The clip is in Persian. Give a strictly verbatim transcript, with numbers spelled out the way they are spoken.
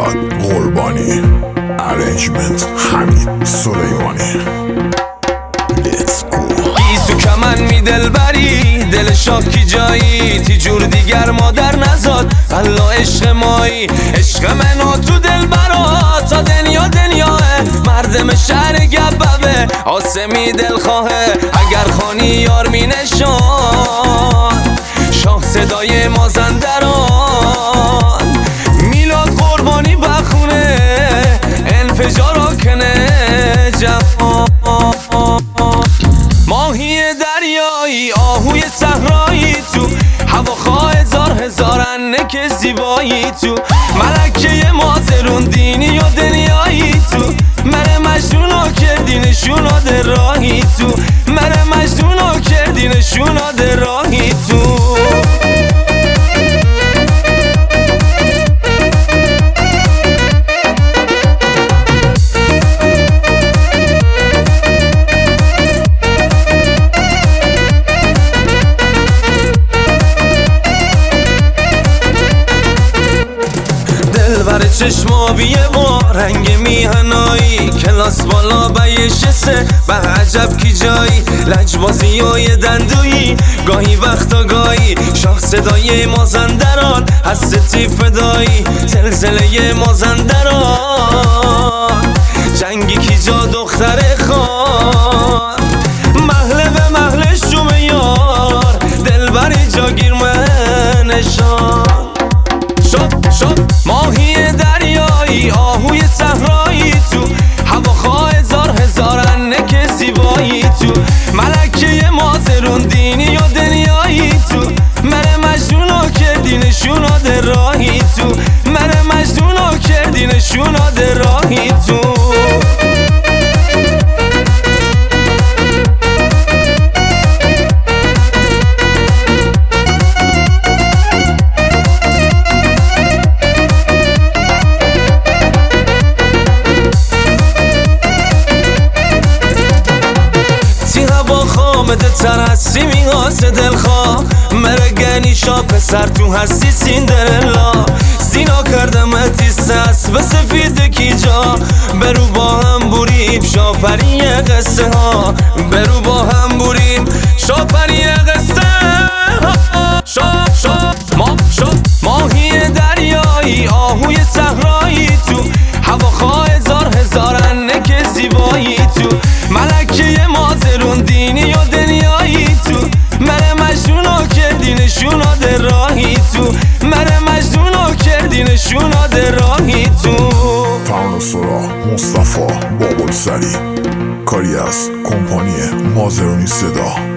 میلاد قربانی، ارنجمنت حمید سلیمانی. تو کمن می دل بری دل شاکی جایی تی جور دیگر مادر نزاد الله عشق مایی عشق منو تو دل برا تا دنیا دنیاه مردم شهر گببه آسمی دل خواهه اگر خانی یار می نشان شاه صدای مازندران میلاد قربانی بخونه انفجارا کنه جفا ماهی دریایی آهوی صحرایی تو هواخواه هزار هزارن که زیبایی تو ملکه مازرون دینی و دنیایی تو مره مجنونو کردی نشوناد راهی تو مره مجنونو کردی نشوناد راهی تو بر چشمابیه با رنگ میهنایی کلاس بالا بیشسه به عجب کی جایی لجبازی و یه دندویی گاهی وقتا گاهی شاه صدای مازندران هستی فدایی زلزله مازندران جنگی کی جا دختر خان محله به محله شوم یار دل بری جاگیر منشان شب شب ماهی دریایی آهوی صحرایی تو هواخواه هزار هزارن که زیبایی تو ملکه مازرون دینی و دنیایی تو مره مجنونو کردی نشوناد راهی تو مره مجنونو کردی نشوناد راهی تو خامده تر هستی میغاسه دلخواه مرگنی شا پسر تو هستی سیندرلا سینا کردم اتیست به سفید کی جا برو با هم بوریم شاپری قصه ها برو با هم بوریم شاپری قصه ها شا شا ما شا ماهی دریایی آهوی صحرایی تو هواخواه هزار هزارن که زیبایی تو ملکه مازرون دینی و دنیایی تو مره مجنونو کردی نشوناد راهی تو مره مجنونو کردی نشوناد راهی تو پاون سورا مصطفی بابل سری کاری از کمپانی مازرونی صدا.